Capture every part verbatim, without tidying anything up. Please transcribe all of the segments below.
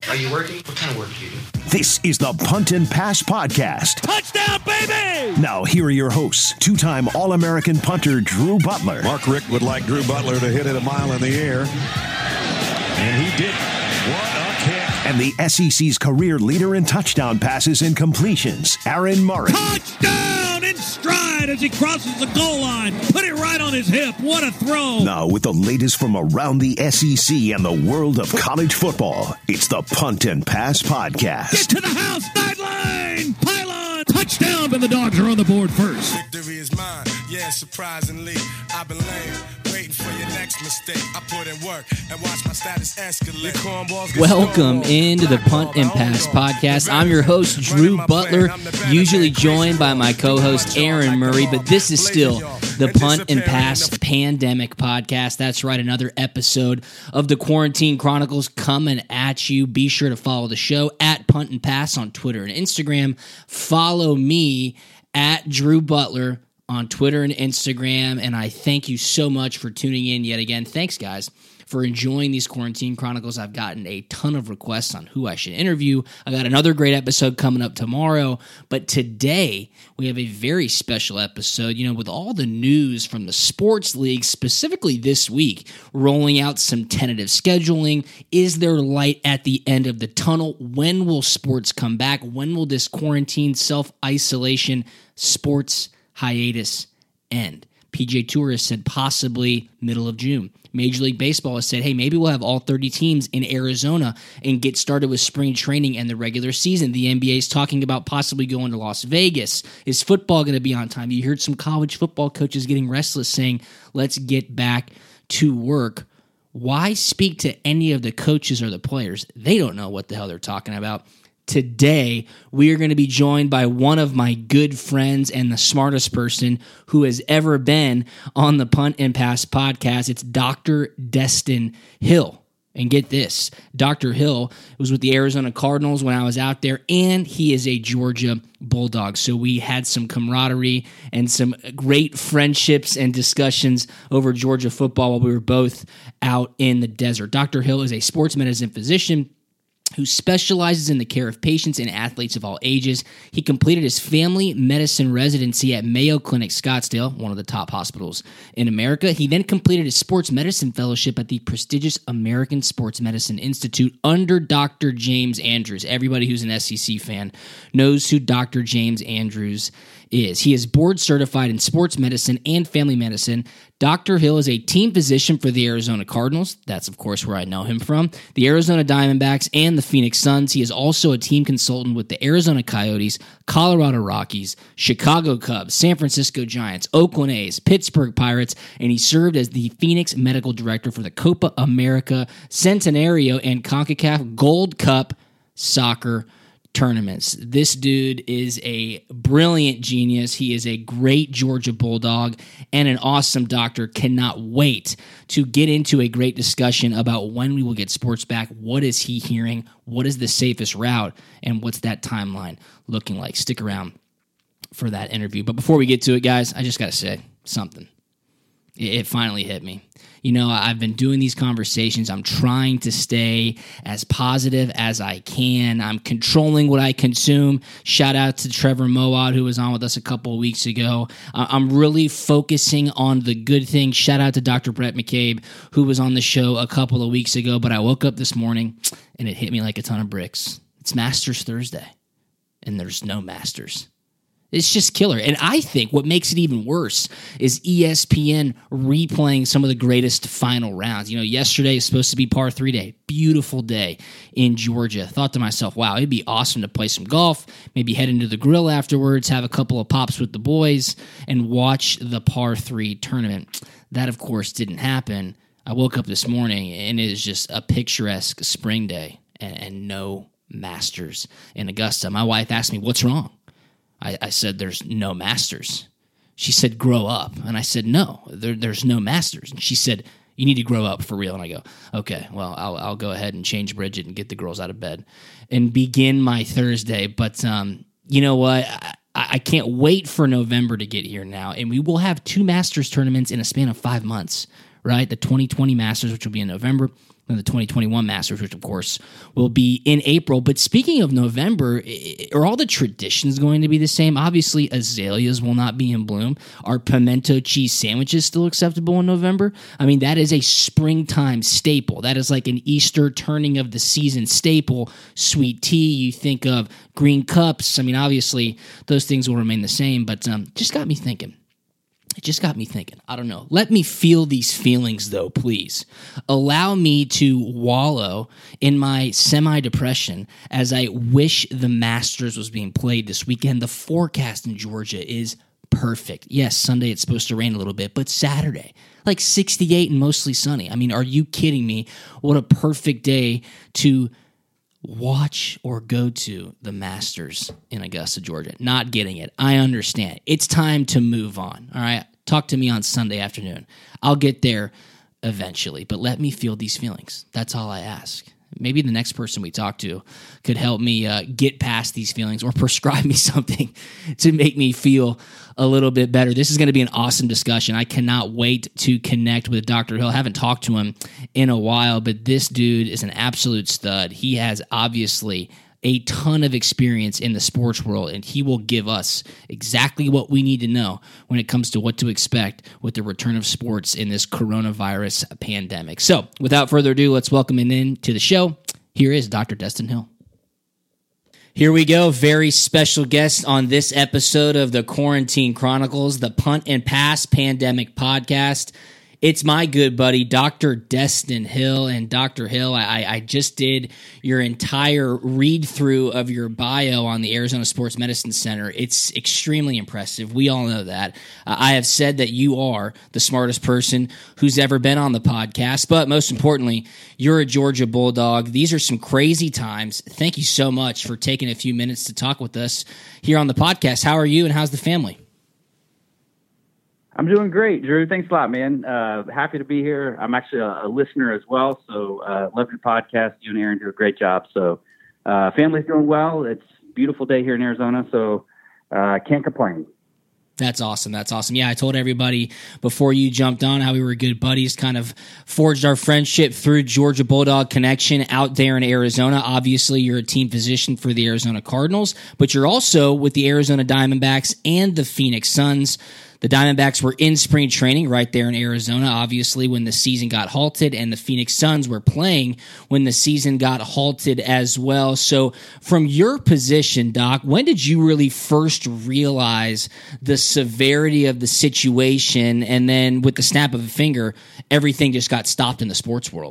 Are you working? What kind of work do you do? This is the Punt and Pass Podcast. Touchdown, baby! Now, here are your hosts, two-time All-American punter Drew Butler. Mark Richt would like Drew Butler to hit it a mile in the air. And he did. What a kick. And the S E C's career leader in touchdown passes and completions, Aaron Murray. Touchdown in stride as he crosses the goal line. Put it right on his hip. What a throw. Now, with the latest from around the S E C and the world of college football, it's the Punt and Pass Podcast. Get to the house, sideline, pylon, touchdown, and the Dogs are on the board first. Victory is mine, yeah, surprisingly. I've been lame, waiting for your next mistake. I put in work and watch my status escalate. Welcome into the Punt and Pass Podcast. I'm your host, Drew Butler, usually joined by my co-host, Aaron Murray, but this is still the Punt and Pass Pandemic Podcast. That's right, another episode of the Quarantine Chronicles coming at you. Be sure to follow the show at Punt and Pass on Twitter and Instagram. Follow me at Drew Butler on Twitter and Instagram, and I thank you so much for tuning in yet again. Thanks, guys, for enjoying these Quarantine Chronicles. I've gotten a ton of requests on who I should interview. I got another great episode coming up tomorrow, but today we have a very special episode, you know, with all the news from the sports league, specifically this week, rolling out some tentative scheduling. Is there light at the end of the tunnel? When will sports come back? When will this quarantine, self-isolation, sports hiatus end? P G A Tour has said possibly middle of June. Major League Baseball has said, hey, maybe we'll have all thirty teams in Arizona and get started with spring training and the regular season. The N B A is talking about possibly going to Las Vegas. Is football going to be on time? You heard some college football coaches getting restless saying, let's get back to work. Why speak to any of the coaches or the players? They don't know what the hell they're talking about. Today, we are going to be joined by one of my good friends and the smartest person who has ever been on the Punt and Pass Podcast. It's Doctor Destin Hill. And get this, Doctor Hill was with the Arizona Cardinals when I was out there, and he is a Georgia Bulldog. So we had some camaraderie and some great friendships and discussions over Georgia football while we were both out in the desert. Doctor Hill is a sports medicine physician who specializes in the care of patients and athletes of all ages. He completed his family medicine residency at Mayo Clinic Scottsdale, one of the top hospitals in America. He then completed his sports medicine fellowship at the prestigious American Sports Medicine Institute under Doctor James Andrews. Everybody who's an S E C fan knows who Doctor James Andrews is. He is board certified in sports medicine and family medicine. Doctor Hill is a team physician for the Arizona Cardinals. That's, of course, where I know him from. The Arizona Diamondbacks and the Phoenix Suns. He is also a team consultant with the Arizona Coyotes, Colorado Rockies, Chicago Cubs, San Francisco Giants, Oakland A's, Pittsburgh Pirates, and he served as the Phoenix Medical Director for the Copa America, Centenario, and CONCACAF Gold Cup soccer tournaments. This dude is a brilliant genius. He is a great Georgia Bulldog and an awesome doctor. Cannot wait to get into a great discussion about when we will get sports back. What is he hearing? What is the safest route? And what's that timeline looking like? Stick around for that interview. But before we get to it, guys, I just got to say something. It finally hit me. You know, I've been doing these conversations. I'm trying to stay as positive as I can. I'm controlling what I consume. Shout out to Trevor Moawad, who was on with us a couple of weeks ago. Uh, I'm really focusing on the good things. Shout out to Doctor Brett McCabe, who was on the show a couple of weeks ago. But I woke up this morning, and it hit me like a ton of bricks. It's Masters Thursday, and there's no Masters. It's just killer. And I think what makes it even worse is E S P N replaying some of the greatest final rounds. You know, yesterday is supposed to be par three day. Beautiful day in Georgia. Thought to myself, wow, it'd be awesome to play some golf, maybe head into the grill afterwards, have a couple of pops with the boys, and watch the par three tournament. That, of course, didn't happen. I woke up this morning, and it is just a picturesque spring day and, and no Masters in Augusta. My wife asked me, what's wrong? I, I said, there's no Masters. She said, grow up. And I said, no, there, there's no Masters. And she said, you need to grow up for real. And I go, okay, well, I'll, I'll go ahead and change Bridget and get the girls out of bed and begin my Thursday. But um, you know what? I, I can't wait for November to get here now. And we will have two Masters tournaments in a span of five months, right? The twenty twenty Masters, which will be in November. the twenty twenty-one Masters, which of course will be in April. But speaking of November, are all the traditions going to be the same? Obviously, azaleas will not be in bloom. Are pimento cheese sandwiches still acceptable in November? I mean, that is a springtime staple. That is like an Easter turning of the season staple. Sweet tea, you think of green cups. I mean, obviously, those things will remain the same, but um, just got me thinking. It just got me thinking. I don't know. Let me feel these feelings, though, please. Allow me to wallow in my semi-depression as I wish the Masters was being played this weekend. The forecast in Georgia is perfect. Yes, Sunday it's supposed to rain a little bit, but Saturday, like sixty-eight and mostly sunny. I mean, are you kidding me? What a perfect day to watch or go to the Masters in Augusta, Georgia. Not getting it. I understand. It's time to move on. All right. Talk to me on Sunday afternoon. I'll get there eventually, but let me feel these feelings. That's all I ask. Maybe the next person we talk to could help me uh, get past these feelings or prescribe me something to make me feel a little bit better. This is going to be an awesome discussion. I cannot wait to connect with Doctor Hill. I haven't talked to him in a while, but this dude is an absolute stud. He has obviously a ton of experience in the sports world, and he will give us exactly what we need to know when it comes to what to expect with the return of sports in this coronavirus pandemic. So, without further ado, let's welcome him in to the show. Here is Doctor Destin Hill. Here we go. Very special guest on this episode of the Quarantine Chronicles, the Punt and Pass Pandemic Podcast. It's my good buddy, Doctor Destin Hill. And Doctor Hill, I, I just did your entire read-through of your bio on the Arizona Sports Medicine Center. It's extremely impressive. We all know that. Uh, I have said that you are the smartest person who's ever been on the podcast. But most importantly, you're a Georgia Bulldog. These are some crazy times. Thank you so much for taking a few minutes to talk with us here on the podcast. How are you and how's the family? I'm doing great, Drew. Thanks a lot, man. Uh, happy to be here. I'm actually a, a listener as well, so uh, love your podcast. You and Aaron do a great job. So uh, family's doing well. It's a beautiful day here in Arizona, so uh, can't complain. That's awesome. That's awesome. Yeah, I told everybody before you jumped on how we were good buddies, kind of forged our friendship through Georgia Bulldog connection out there in Arizona. Obviously, you're a team physician for the Arizona Cardinals, but you're also with the Arizona Diamondbacks and the Phoenix Suns. The Diamondbacks were in spring training right there in Arizona, obviously, when the season got halted, and the Phoenix Suns were playing when the season got halted as well. So from your position, Doc, when did you really first realize the severity of the situation, and then with the snap of a finger, everything just got stopped in the sports world?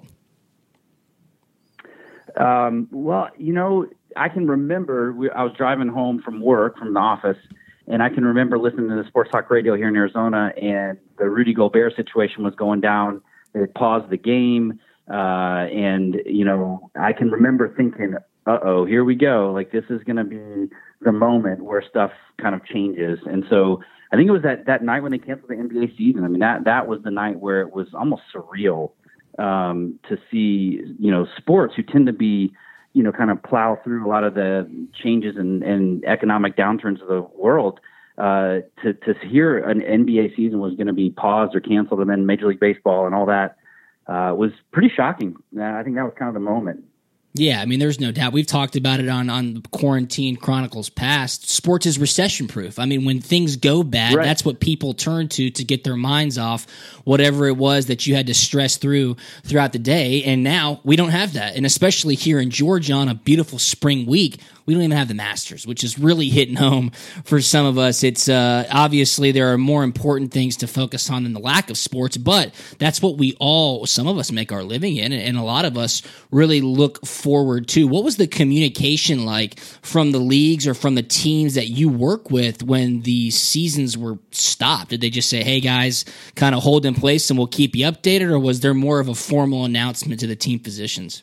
Um, well, you know, I can remember we, I was driving home from work, from the office, and I can remember listening to the sports talk radio here in Arizona, and the Rudy Gobert situation was going down. They paused the game. Uh, and, you know, I can remember thinking, uh-oh, here we go. Like, this is going to be the moment where stuff kind of changes. And so I think it was that, that night when they canceled the N B A season. I mean, that, that was the night where it was almost surreal um, to see, you know, sports who tend to be, you know, kind of plow through a lot of the changes and, and economic downturns of the world, uh, to, to hear an N B A season was going to be paused or canceled, and then Major League Baseball and all that, uh, was pretty shocking. I think that was kind of the moment. Yeah, I mean, there's no doubt. We've talked about it on, on Quarantine Chronicles past. Sports is recession-proof. I mean, when things go bad, right, that's what people turn to to get their minds off whatever it was that you had to stress through throughout the day. And now we don't have that. And especially here in Georgia on a beautiful spring week, we don't even have the Masters, which is really hitting home for some of us. It's uh, obviously there are more important things to focus on than the lack of sports, but that's what we all, some of us make our living in, and a lot of us really look forward to. What was the communication like from the leagues or from the teams that you work with when the seasons were stopped? Did they just say, hey guys, kind of hold in place and we'll keep you updated, or was there more of a formal announcement to the team physicians?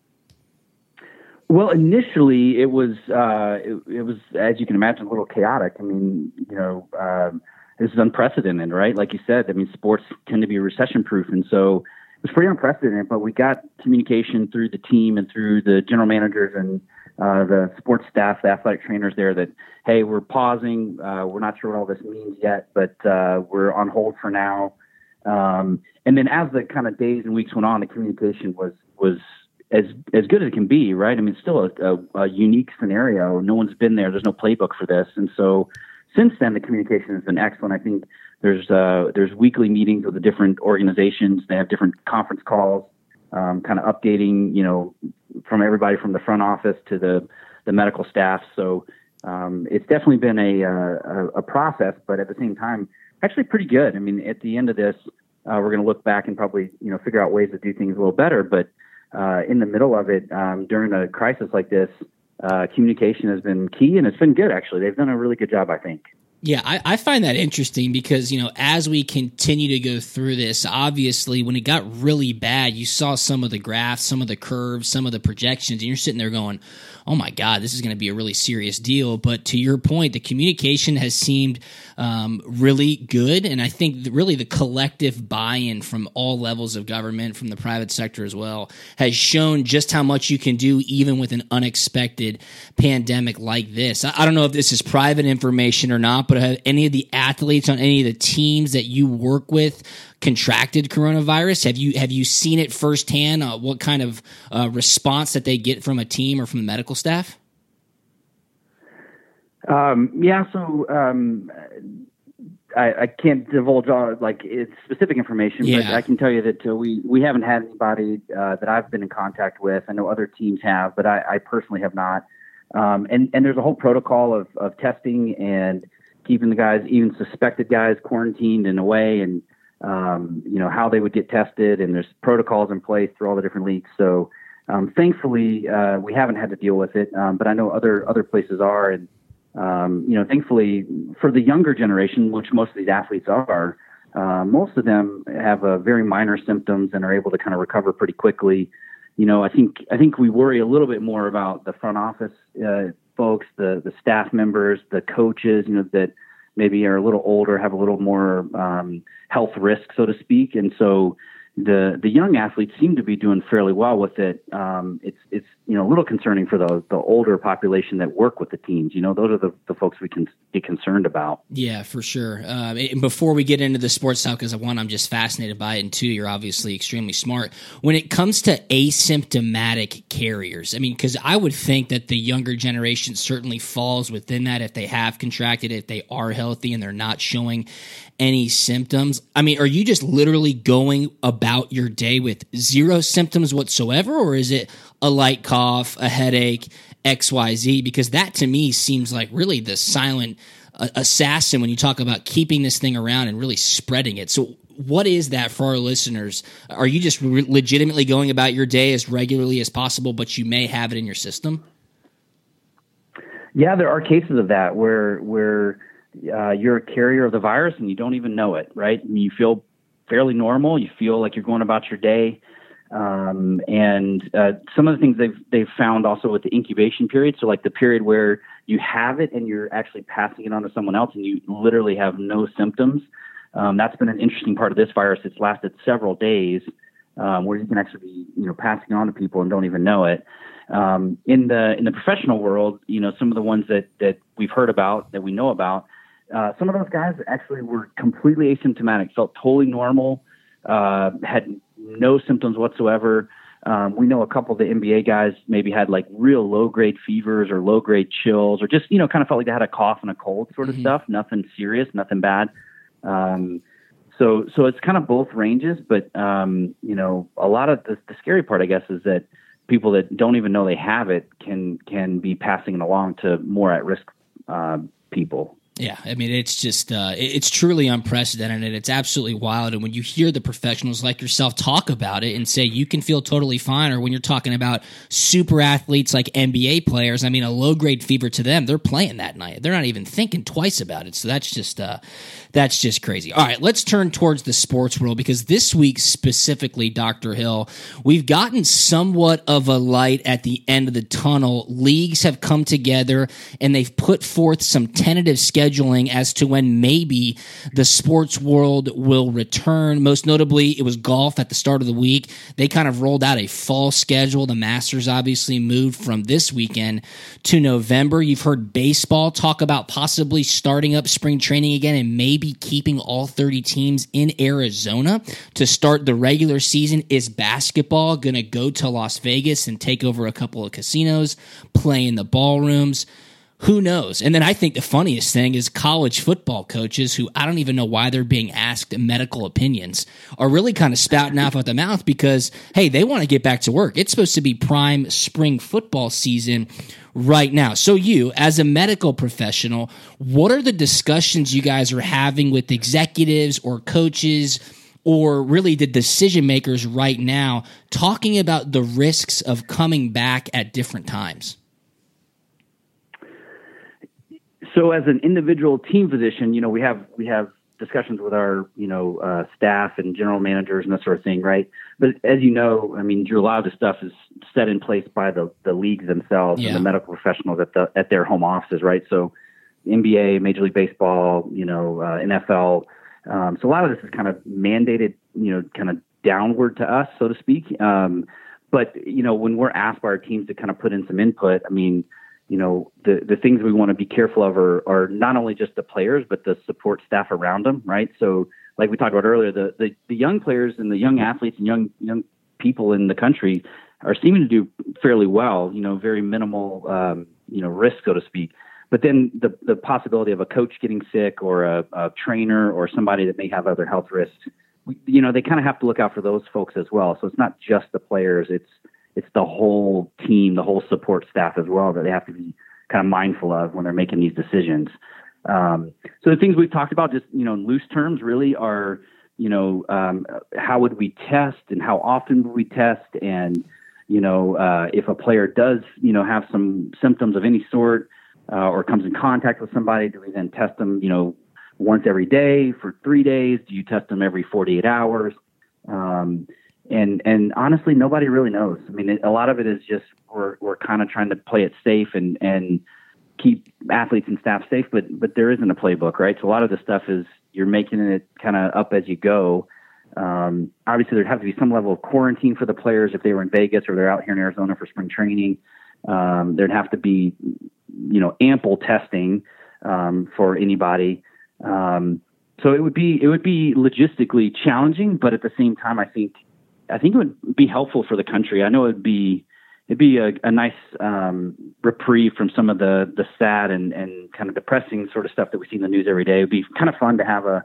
Well, initially it was, uh, it, it was, as you can imagine, a little chaotic. I mean, you know, um, this is unprecedented, right? Like you said, I mean, sports tend to be recession proof. And so it was pretty unprecedented, but we got communication through the team and through the general managers and uh, the sports staff, the athletic trainers there that, hey, we're pausing. Uh, we're not sure what all this means yet, but uh, we're on hold for now. Um, and then as the kind of days and weeks went on, the communication was was as as good as it can be, right? I mean, it's still a, a, a unique scenario. No one's been there. There's no playbook for this. And so since then, the communication has been excellent. I think there's uh, there's weekly meetings with the different organizations. They have different conference calls, um, kind of updating, you know, from everybody from the front office to the, the medical staff. So um, it's definitely been a, a, a process, but at the same time, actually pretty good. I mean, at the end of this, uh, we're going to look back and probably, you know, figure out ways to do things a little better. But uh, in the middle of it, um, during a crisis like this, uh, communication has been key, and it's been good, actually. They've done a really good job, I think. Yeah, I, I find that interesting because, you know, as we continue to go through this, obviously when it got really bad, you saw some of the graphs, some of the curves, some of the projections, and you're sitting there going, oh my God, this is going to be a really serious deal. But to your point, the communication has seemed um, really good. And I think really the collective buy-in from all levels of government, from the private sector as well, has shown just how much you can do even with an unexpected pandemic like this. I, I don't know if this is private information or not, but have any of the athletes on any of the teams that you work with contracted coronavirus? Have you have you seen it firsthand? Uh, what kind of uh, response that they get from a team or from the medical staff? Um, yeah, so um, I, I can't divulge all like it's specific information, yeah. but I can tell you that uh, we we haven't had anybody uh, that I've been in contact with. I know other teams have, but I, I personally have not. Um, and and there's a whole protocol of of testing and keeping the guys, even suspected guys, quarantined in a way, and um, you know, how they would get tested, and there's protocols in place through all the different leagues. So um, thankfully, uh, we haven't had to deal with it, um, but I know other other places are. And, um, you know, thankfully for the younger generation, which most of these athletes are, uh, most of them have uh, very minor symptoms and are able to kind of recover pretty quickly. You know, I think I think we worry a little bit more about the front office uh, folks, the the staff members, the coaches, you know, that maybe are a little older, have a little more um, health risk, so to speak. And so the the young athletes seem to be doing fairly well with it. Um, it's it's you know a little concerning for the the older population that work with the teams. You know, those are the, the folks we can get concerned about. Yeah, for sure. Uh, and before we get into the sports talk, because one, I'm just fascinated by it, and two, you're obviously extremely smart. When it comes to asymptomatic carriers, I mean, because I would think that the younger generation certainly falls within that if they have contracted it, if they are healthy and they're not showing any symptoms. I mean, are you just literally going about your day with zero symptoms whatsoever, or is it a light cough, a headache, X Y Z? Because that to me seems like really the silent uh, assassin when you talk about keeping this thing around and really spreading it. So what is that for our listeners? Are you just re- legitimately going about your day as regularly as possible, but you may have it in your system? Yeah, there are cases of that where where Uh, you're a carrier of the virus and you don't even know it, right? I mean, you feel fairly normal. You feel like you're going about your day. Um, and uh, some of the things they've they've found also with the incubation period, so like the period where you have it and you're actually passing it on to someone else and you literally have no symptoms. Um, that's been an interesting part of this virus. It's lasted several days um, where you can actually be, you know, passing on to people and don't even know it. Um, in the in the professional world, you know, some of the ones that that we've heard about, that we know about, Uh, some of those guys actually were completely asymptomatic, felt totally normal, uh, had no symptoms whatsoever. Um, we know a couple of the N B A guys maybe had like real low-grade fevers or low-grade chills, or just, you know, kind of felt like they had a cough and a cold sort of mm-hmm. stuff. Nothing serious, nothing bad. Um, so so it's kind of both ranges, but, um, you know, a lot of the, the scary part, I guess, is that people that don't even know they have it can can be passing it along to more at-risk uh, people. Yeah, I mean, it's just, uh, it's truly unprecedented, and it's absolutely wild. And when you hear the professionals like yourself talk about it and say you can feel totally fine, or when you're talking about super athletes like N B A players, I mean, a low-grade fever to them, they're playing that night. They're not even thinking twice about it. So that's just, uh, that's just crazy. All right, let's turn towards the sports world, because this week specifically, Doctor Hill, we've gotten somewhat of a light at the end of the tunnel. Leagues have come together, and they've put forth some tentative schedules scheduling as to when maybe the sports world will return. Most notably, it was golf at the start of the week. They kind of rolled out a fall schedule. The Masters obviously moved from this weekend to November. You've heard baseball talk about possibly starting up spring training again and maybe keeping all thirty teams in Arizona to start the regular season. Is basketball going to go to Las Vegas and take over a couple of casinos, play in the ballrooms? Who knows? And then I think the funniest thing is college football coaches who I don't even know why they're being asked medical opinions are really kind of spouting off at the mouth because, hey, they want to get back to work. It's supposed to be prime spring football season right now. So you, as a medical professional, what are the discussions you guys are having with executives or coaches or really the decision makers right now talking about the risks of coming back at different times? So as an individual team physician, you know, we have we have discussions with our, you know, uh, staff and general managers and that sort of thing, right? But as you know, I mean, Drew, a lot of this stuff is set in place by the, the leagues themselves yeah. and the medical professionals at the at their home offices, right? So N B A, Major League Baseball, you know, uh, N F L. Um, so a lot of this is kind of mandated, you know, kind of downward to us, so to speak. Um, but, you know, when we're asked by our teams to kind of put in some input, I mean, you know, the, the things we want to be careful of are, are not only just the players, but the support staff around them, right? So like we talked about earlier, the, the, the young players and the young athletes and young young people in the country are seeming to do fairly well, you know, very minimal, um, you know, risk, so to speak. But then the, the possibility of a coach getting sick or a, a trainer or somebody that may have other health risks, we, you know, they kind of have to look out for those folks as well. So it's not just the players, it's it's the whole team, the whole support staff as well that they have to be kind of mindful of when they're making these decisions. Um, so the things we've talked about, just, you know, in loose terms really are, you know, um, how would we test and how often would we test? And, you know, uh, if a player does, you know, have some symptoms of any sort uh, or comes in contact with somebody, do we then test them, you know, once every day for three days? Do you test them every forty-eight hours? Um, And and honestly, nobody really knows. I mean, it, a lot of it is just we're we're kind of trying to play it safe and, and keep athletes and staff safe, but but there isn't a playbook, right? So a lot of the stuff is you're making it kind of up as you go. Um, obviously, there'd have to be some level of quarantine for the players if they were in Vegas or they're out here in Arizona for spring training. Um, there'd have to be, you know, ample testing um, for anybody. Um, so it would be it would be logistically challenging, but at the same time, I think. I think it would be helpful for the country. I know it'd be it'd be a, a nice um, reprieve from some of the the sad and, and kind of depressing sort of stuff that we see in the news every day. It'd be kind of fun to have a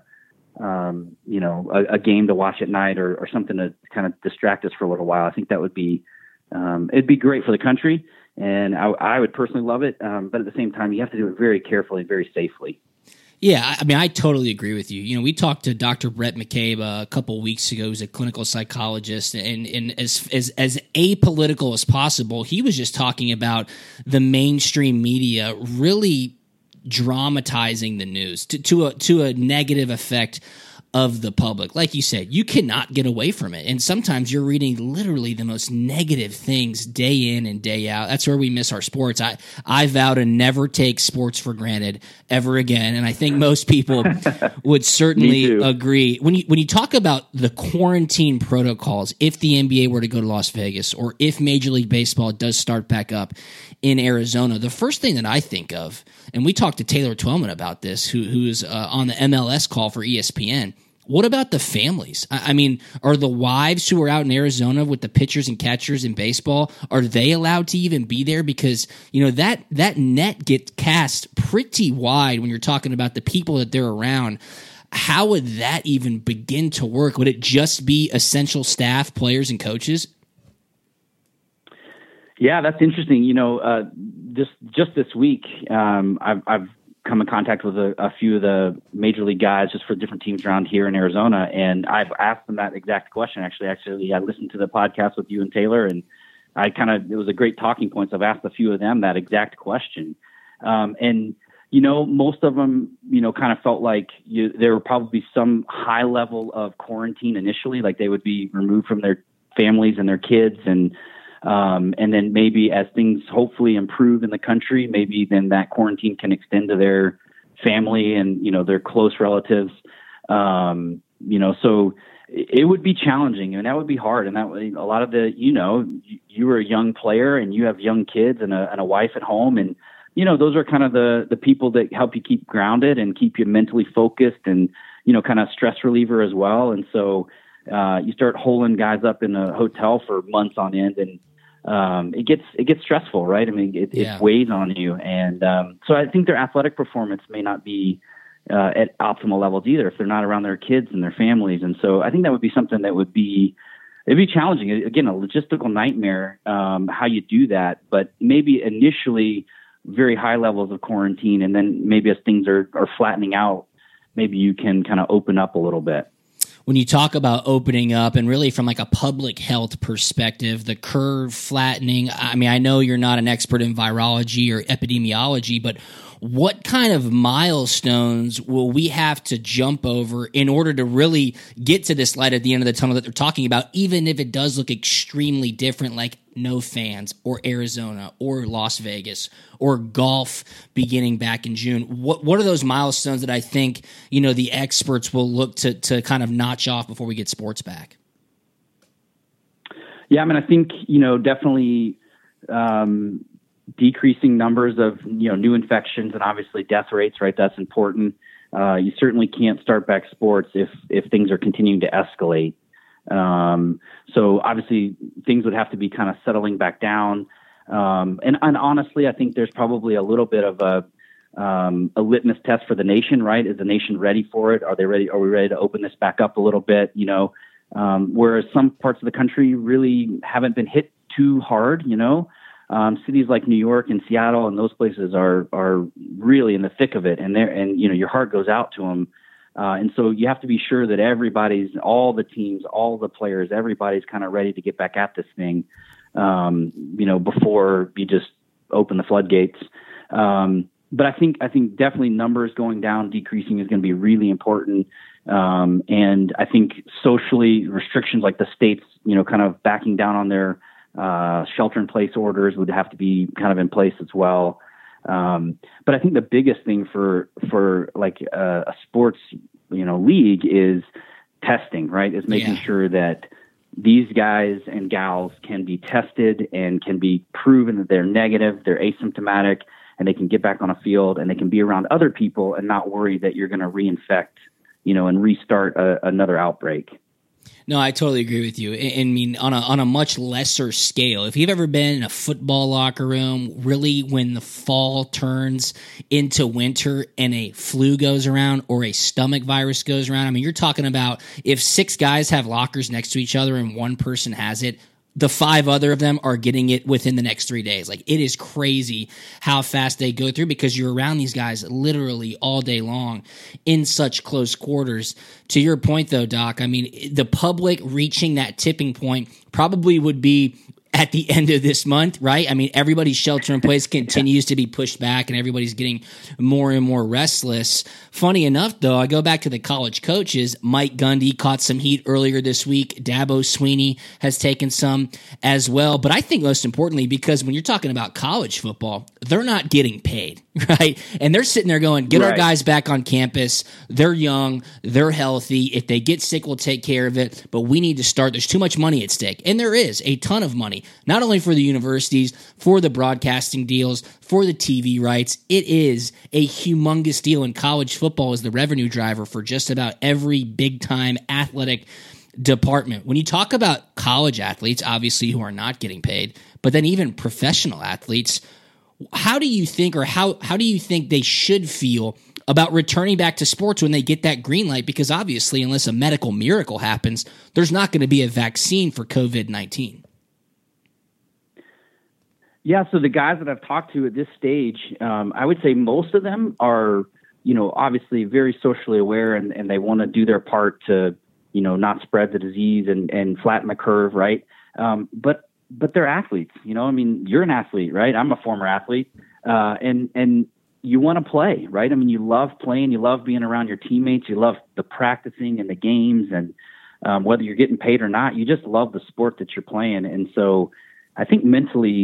um, you know a, a game to watch at night or, or something to kind of distract us for a little while. I think that would be um, it'd be great for the country, and I, I would personally love it. Um, but at the same time, you have to do it very carefully and very safely. Yeah, I mean, I totally agree with you. You know, we talked to Doctor Brett McCabe uh, a couple of weeks ago, who's a clinical psychologist, and, and as, as as apolitical as possible, he was just talking about the mainstream media really dramatizing the news to, to a to a negative effect of the public. Like you said, you cannot get away from it. And sometimes you're reading literally the most negative things day in and day out. That's where we miss our sports. I, I vow to never take sports for granted ever again. And I think most people would certainly agree. When you, when you talk about the quarantine protocols, if the N B A were to go to Las Vegas or if Major League Baseball does start back up in Arizona, the first thing that I think of, and we talked to Taylor Twellman about this, who who's uh, on the M L S call for E S P N. What about the families? I mean, are the wives who are out in Arizona with the pitchers and catchers in baseball, are they allowed to even be there? Because, you know, that that net gets cast pretty wide when you're talking about the people that they're around. How would that even begin to work? Would it just be essential staff, players, and coaches? Yeah, that's interesting. You know, uh, just just this week, um, I've, I've come in contact with a, a few of the major league guys just for different teams around here in Arizona. And I've asked them that exact question. Actually, actually, I listened to the podcast with you and Taylor, and I kind of, it was a great talking point. So I've asked a few of them that exact question. Um, and, you know, most of them, you know, kind of felt like you, there would probably be some high level of quarantine initially, like they would be removed from their families and their kids. And, Um, and then maybe as things hopefully improve in the country, maybe then that quarantine can extend to their family and, you know, their close relatives. Um, you know, so it would be challenging and that would be hard. And that a lot of the, you know, you were a young player and you have young kids and a, and a wife at home. And, you know, those are kind of the, the people that help you keep grounded and keep you mentally focused and, you know, kind of stress reliever as well. And so uh, you start holding guys up in a hotel for months on end and um, it gets, it gets stressful, right? I mean, it, yeah. it weighs on you. And um, so I think their athletic performance may not be uh, at optimal levels either if they're not around their kids and their families. And so I think that would be something that would be, it'd be challenging. Again, a logistical nightmare, um, how you do that, but maybe initially very high levels of quarantine. And then maybe as things are, are flattening out, maybe you can kind of open up a little bit. When you talk about opening up and really from like a public health perspective, the curve flattening, I mean, I know you're not an expert in virology or epidemiology, but what kind of milestones will we have to jump over in order to really get to this light at the end of the tunnel that they're talking about, even if it does look extremely different, like no fans or Arizona or Las Vegas or golf beginning back in June? What what are those milestones that I think, you know, the experts will look to to kind of notch off before we get sports back? Yeah, I mean, I think, you know, definitely um, decreasing numbers of, you know, new infections and obviously death rates, right? That's important. Uh, you certainly can't start back sports if if things are continuing to escalate. Um, so obviously things would have to be kind of settling back down. Um, and, and honestly, I think there's probably a little bit of a, um, a litmus test for the nation, right? Is the nation ready for it? Are they ready? Are we ready to open this back up a little bit? You know, um, whereas some parts of the country really haven't been hit too hard, you know, um, cities like New York and Seattle and those places are, are really in the thick of it. And there, and, you know, your heart goes out to them. Uh, and so you have to be sure that everybody's, all the teams, all the players, everybody's kind of ready to get back at this thing, um, you know, before you just open the floodgates. Um, but I think, I think definitely numbers going down, decreasing is going to be really important. Um, and I think socially restrictions like the states, you know, kind of backing down on their uh, shelter in place orders would have to be kind of in place as well. Um, but I think the biggest thing for, for like a, a sports, you know, league is testing, right? Is making yeah. sure that these guys and gals can be tested and can be proven that they're negative, they're asymptomatic, and they can get back on a field and they can be around other people and not worry that you're going to reinfect, you know, and restart a, another outbreak. No, I totally agree with you. I mean, on a on a much lesser scale, if you've ever been in a football locker room, really when the fall turns into winter and a flu goes around or a stomach virus goes around, I mean, you're talking about if six guys have lockers next to each other and one person has it, the five other of them are getting it within the next three days. Like, it is crazy how fast they go through because you're around these guys literally all day long in such close quarters. To your point, though, Doc, I mean, the public reaching that tipping point probably would be at the end of this month, right? I mean, everybody's shelter in place continues to be pushed back and everybody's getting more and more restless. Funny enough, though, I go back to the college coaches. Mike Gundy caught some heat earlier this week. Dabo Swinney has taken some as well. But I think most importantly, because when you're talking about college football, they're not getting paid, right? And they're sitting there going, get right. our guys back on campus. They're young. They're healthy. If they get sick, we'll take care of it. But we need to start. There's too much money at stake. And there is a ton of money. Not only for the universities, for the broadcasting deals, for the T V rights. It is a humongous deal, and college football is the revenue driver for just about every big-time athletic department. When you talk about college athletes, obviously, who are not getting paid, but then even professional athletes, how do you think or how, how do you think they should feel about returning back to sports when they get that green light? Because obviously, unless a medical miracle happens, there's not going to be a vaccine for covid nineteen. Yeah, so the guys that I've talked to at this stage, um, I would say most of them are, you know, obviously very socially aware and, and they want to do their part to, you know, not spread the disease and, and flatten the curve, right? Um, but but they're athletes, you know. I mean, you're an athlete, right? I'm a former athlete, uh, and and you want to play, right? I mean, you love playing, you love being around your teammates, you love the practicing and the games, and um, whether you're getting paid or not, you just love the sport that you're playing. And so, I think mentally,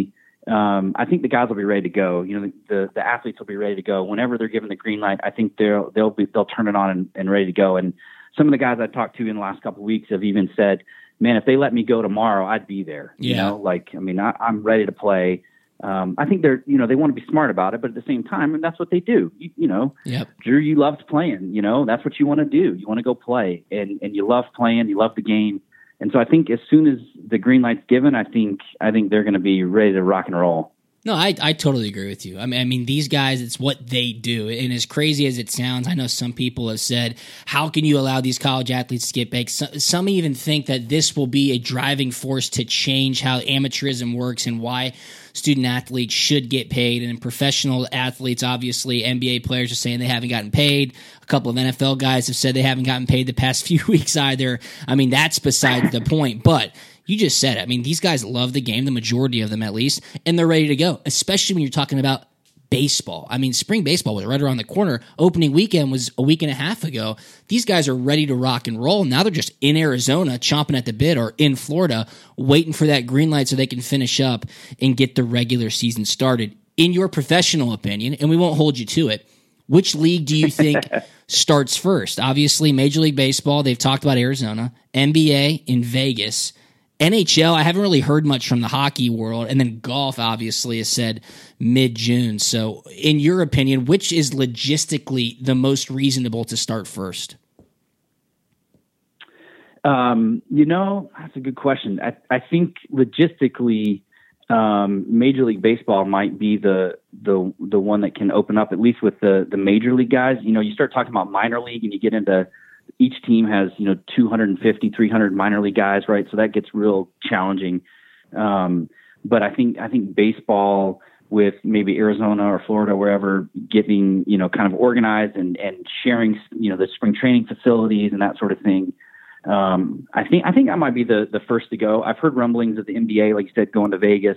um, I think the guys will be ready to go. You know, the, the, the athletes will be ready to go whenever they're given the green light. I think they'll they'll be they'll turn it on and, and ready to go. And some of the guys I talked to in the last couple of weeks have even said, "Man, if they let me go tomorrow, I'd be there." Yeah. You know, like I mean, I, I'm ready to play. Um, I think they're, you know, they want to be smart about it, but at the same time, and that's what they do. You, you know, yep. Drew, you loved playing, you know, that's what you want to do. You want to go play and, and you love playing, you love the game. And so I think as soon as the green light's given, I think, I think they're going to be ready to rock and roll. No, I, I totally agree with you. I mean, I mean, these guys, it's what they do. And as crazy as it sounds, I know some people have said, how can you allow these college athletes to get paid? Some, some even think that this will be a driving force to change how amateurism works and why student athletes should get paid. And professional athletes, obviously, N B A players are saying they haven't gotten paid. A couple of N F L guys have said they haven't gotten paid the past few weeks either. I mean, that's beside the point. But you just said it. I mean, these guys love the game, the majority of them at least, and they're ready to go, especially when you're talking about baseball. I mean, spring baseball was right around the corner. Opening weekend was a week and a half ago. These guys are ready to rock and roll. Now they're just in Arizona, chomping at the bit, or in Florida, waiting for that green light so they can finish up and get the regular season started. In your professional opinion, and we won't hold you to it, which league do you think starts first? Obviously, Major League Baseball, they've talked about Arizona, N B A in Vegas, N H L, I haven't really heard much from the hockey world, and then golf obviously has said mid-June. So in your opinion, which is logistically the most reasonable to start first? Um, you know, that's a good question. I, I think logistically, um, Major League Baseball might be the, the, the one that can open up, at least with the, the major league guys. You know, you start talking about minor league and you get into each team has, you know, two hundred fifty, three hundred minor league guys, right? So that gets real challenging. Um, but I think, I think baseball with maybe Arizona or Florida, wherever, getting, you know, kind of organized and, and sharing, you know, the spring training facilities and that sort of thing. Um, I think, I think I might be the, the first to go. I've heard rumblings of the N B A, like you said, going to Vegas.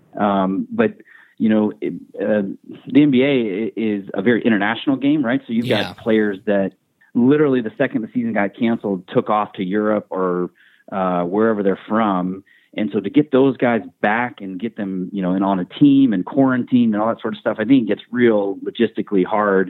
Um, but you know, it, uh, the N B A is a very international game, right? So you've yeah. got players that literally the second the season got canceled, took off to Europe or uh, wherever they're from. And so to get those guys back and get them, you know, in on a team and quarantine and all that sort of stuff, I think it gets real logistically hard.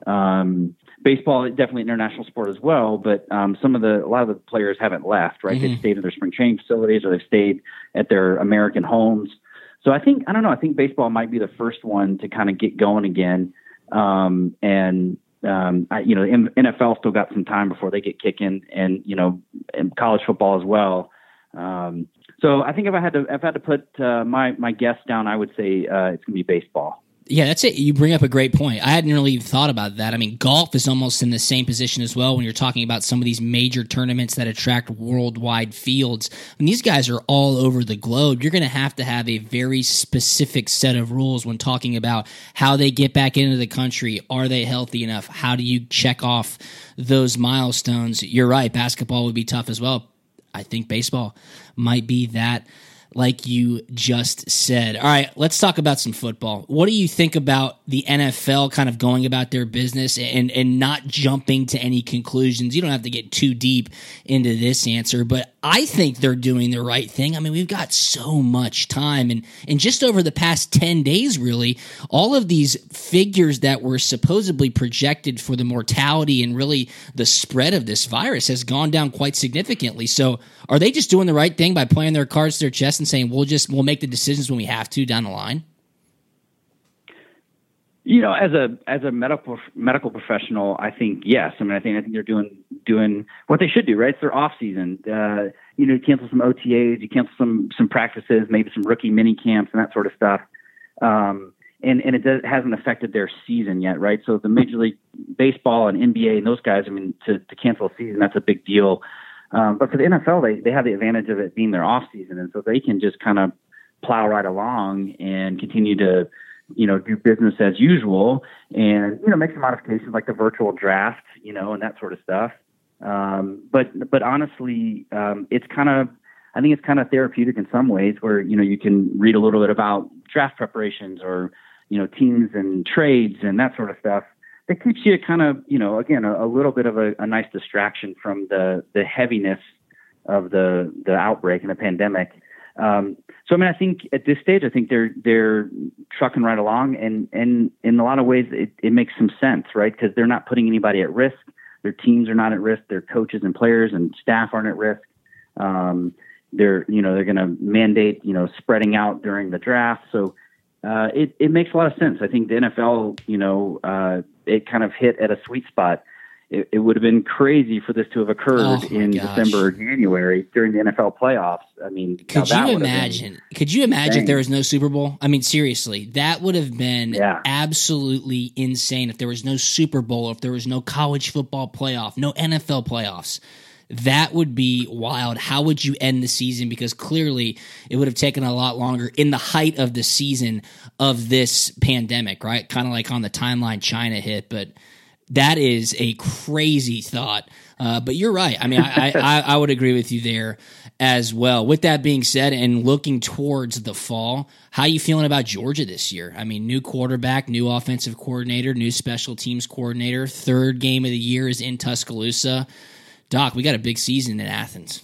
Um, baseball is definitely an international sport as well, but um, some of the, a lot of the players haven't left, right? Mm-hmm. They've stayed in their spring training facilities or they've stayed at their American homes. So I think, I don't know, I think baseball might be the first one to kind of get going again. Um, and, Um, I, you know, the N F L still got some time before they get kicking, and you know, and college football as well. Um, so I think if I had to, if I had to put uh, my my guess down, I would say uh, it's going to be baseball. Yeah, that's it. You bring up a great point. I hadn't really thought about that. I mean, golf is almost in the same position as well when you're talking about some of these major tournaments that attract worldwide fields. And these guys are all over the globe. You're going to have to have a very specific set of rules when talking about how they get back into the country. Are they healthy enough? How do you check off those milestones? You're right. Basketball would be tough as well. I think baseball might be that, like you just said. All right, let's talk about some football. What do you think about the N F L kind of going about their business and, and not jumping to any conclusions? You don't have to get too deep into this answer, but I think they're doing the right thing. I mean, we've got so much time, and, and just over the past ten days, really, all of these figures that were supposedly projected for the mortality and really the spread of this virus has gone down quite significantly. So are they just doing the right thing by playing their cards to their chest and saying, we'll just, we'll make the decisions when we have to down the line? You know, as a as a medical medical professional, I think yes. I mean, I think I think they're doing doing what they should do, right? It's their off season. Uh, you know, you cancel some O T As, you cancel some some practices, maybe some rookie mini camps and that sort of stuff. Um, and and it does, hasn't affected their season yet, right? So the Major League Baseball and N B A and those guys, I mean, to to cancel a season, that's a big deal. Um, but for the N F L, they they have the advantage of it being their off season, and so they can just kind of plow right along and continue to, you know, do business as usual and, you know, make some modifications like the virtual draft, you know, and that sort of stuff. Um, but, but honestly, um, it's kind of, I think it's kind of therapeutic in some ways where, you know, you can read a little bit about draft preparations or, you know, teams and trades and that sort of stuff. It keeps you kind of, you know, again, a, a little bit of a, a nice distraction from the, the heaviness of the, the outbreak and the pandemic. Um, so, I mean, I think at this stage, I think they're they're trucking right along, and, and in a lot of ways, it, it makes some sense, right? Because they're not putting anybody at risk. Their teams are not at risk. Their coaches and players and staff aren't at risk. Um, they're, you know, they're going to mandate, you know, spreading out during the draft. So uh, it, it makes a lot of sense. I think the N F L, you know, uh, it kind of hit at a sweet spot. It, it would have been crazy for this to have occurred Oh, my in gosh. December or January during the N F L playoffs. I mean, now Could that you would have imagine? been Could you imagine if insane. there was no Super Bowl? I mean, seriously, that would have been Yeah. absolutely insane if there was no Super Bowl, if there was no college football playoff, no N F L playoffs. That would be wild. How would you end the season? Because clearly it would have taken a lot longer in the height of the season of this pandemic, right? Kind of like on the timeline China hit, but that is a crazy thought. Uh, but you're right. I mean, I, I, I would agree with you there as well. With that being said, and looking towards the fall, how you feeling about Georgia this year? I mean, new quarterback, new offensive coordinator, new special teams coordinator. Third game of the year is in Tuscaloosa. Doc, we got a big season in Athens.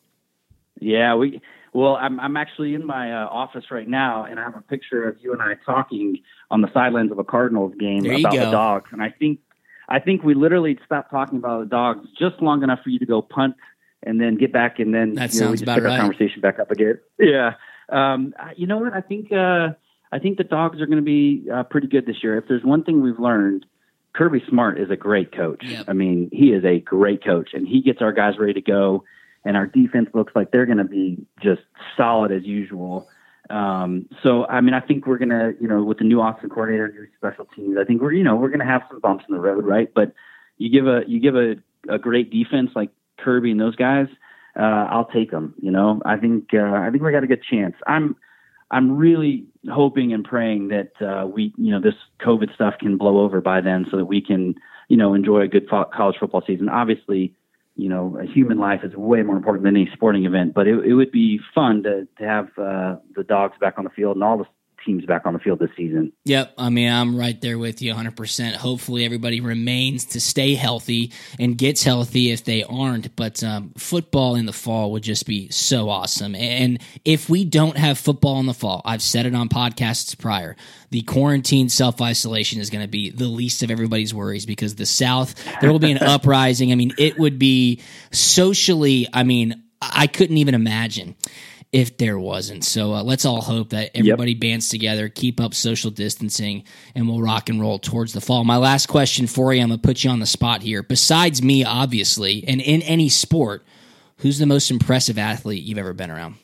Yeah, we. Well, I'm I'm actually in my uh, office right now, and I have a picture of you and I talking on the sidelines of a Cardinals game There you about go. the dogs. And I think I think we literally stopped talking about the dogs just long enough for you to go punt and then get back, and then That you know, we sounds just about pick right. our conversation back up again. Yeah, um, I- you know what? I think uh, I think the dogs are going to be uh, pretty good this year. If there's one thing we've learned, Kirby Smart is a great coach. Yep. I mean, he is a great coach, and he gets our guys ready to go. And our defense looks like they're going to be just solid as usual. Um, so, I mean, I think we're going to, you know, with the new offensive coordinator, new special teams, I think we're, you know, we're going to have some bumps in the road, right? But you give a, you give a, a great defense like Kirby and those guys, uh, I'll take them. You know, I think, uh, I think we got a good chance. I'm, I'm really hoping and praying that uh, we, you know, this COVID stuff can blow over by then, so that we can, you know, enjoy a good fo- college football season. Obviously, you know, a human life is way more important than any sporting event, but it, it would be fun to, to have uh, the dogs back on the field and all the teams back on the field this season. Yep. I mean, I'm right there with you one hundred percent. Hopefully everybody remains to stay healthy and gets healthy if they aren't. But um, football in the fall would just be so awesome. And if we don't have football in the fall, I've said it on podcasts prior, the quarantine self-isolation is going to be the least of everybody's worries, because the South, there will be an uprising. I mean, it would be socially, I mean, I couldn't even imagine if there wasn't. So uh, let's all hope that everybody yep. bands together, keep up social distancing, and we'll rock and roll towards the fall. My last question for you, I'm going to put you on the spot here. Besides me, obviously, and in any sport, who's the most impressive athlete you've ever been around?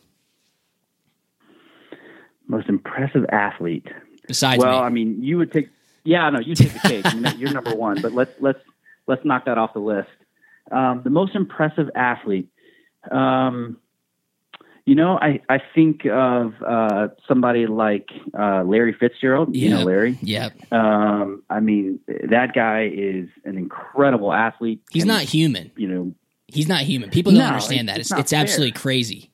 Most impressive athlete? Besides well, me. I mean, you would take, yeah, no, you take the cake. I mean, you're number one, but let's, let's, let's knock that off the list. Um, the most impressive athlete, um, You know, I, I think of uh, somebody like uh, Larry Fitzgerald. Yep. You know Larry? Yep. Um, I mean, that guy is an incredible athlete. He's and, not human. You know, he's not human. People don't no, understand that. It's, It's, it's, it's absolutely crazy.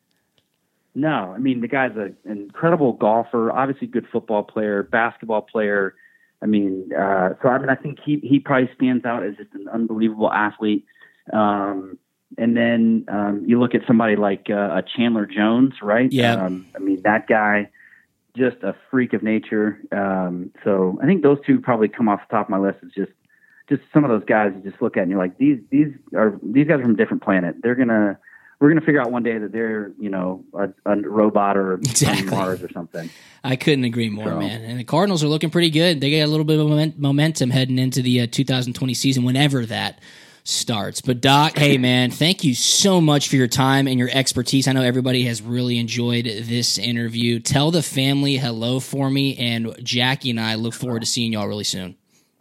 No, I mean, the guy's a, an incredible golfer, obviously good football player, basketball player. I mean, uh, so I mean, I think he, he probably stands out as just an unbelievable athlete. Um, And then um, you look at somebody like uh, a Chandler Jones, right? Yeah. Um, I mean, that guy, just a freak of nature. Um, so I think those two probably come off the top of my list. It's just, just some of those guys you just look at and you're like, these, these are these guys are from a different planet. They're gonna, we're gonna figure out one day that they're, you know, a, a robot or Exactly. on Mars or something. I couldn't agree more, So. man. And the Cardinals are looking pretty good. They got a little bit of moment, momentum heading into the uh, two thousand twenty season, whenever that starts. But Doc, hey man, thank you so much for your time and your expertise. I know everybody has really enjoyed this interview. Tell the family hello for me, and Jackie and I look forward to seeing y'all really soon.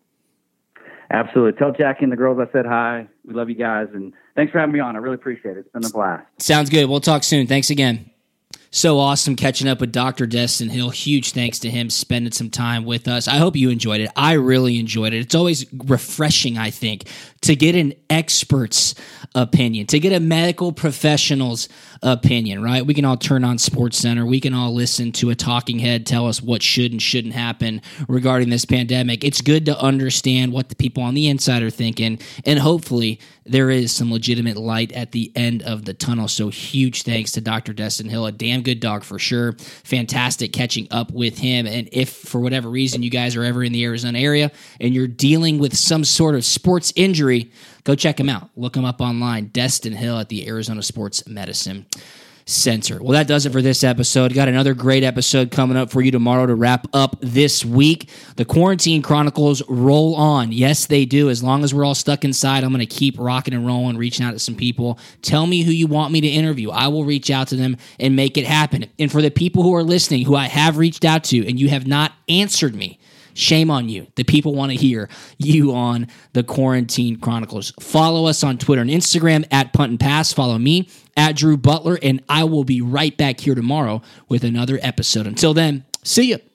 Absolutely. Tell Jackie and the girls I said hi. We love you guys, and thanks for having me on. I really appreciate it. It's been a blast. Sounds good. We'll talk soon. Thanks again. So awesome catching up with Doctor Destin Hill. Huge thanks to him spending some time with us. I hope you enjoyed it. I really enjoyed it. It's always refreshing, I think, to get an expert's opinion, to get a medical professional's opinion, right? We can all turn on SportsCenter. We can all listen to a talking head tell us what should and shouldn't happen regarding this pandemic. It's good to understand what the people on the inside are thinking, and hopefully there is some legitimate light at the end of the tunnel. So huge thanks to Doctor Destin Hill, a damn damn good dog for sure. Fantastic catching up with him. And if for whatever reason you guys are ever in the Arizona area and you're dealing with some sort of sports injury, go check him out. Look him up online, Destin Hill at the Arizona Sports Medicine Center. Well, that does it for this episode. Got another great episode coming up for you tomorrow to wrap up this week. The Quarantine Chronicles roll on. Yes, they do. As long as we're all stuck inside, I'm going to keep rocking and rolling, reaching out to some people. Tell me who you want me to interview. I will reach out to them and make it happen. And for the people who are listening, who I have reached out to, and you have not answered me, shame on you. The people want to hear you on the Quarantine Chronicles. Follow us on Twitter and Instagram at Punt and Pass. Follow me at Drew Butler, and I will be right back here tomorrow with another episode. Until then, see ya.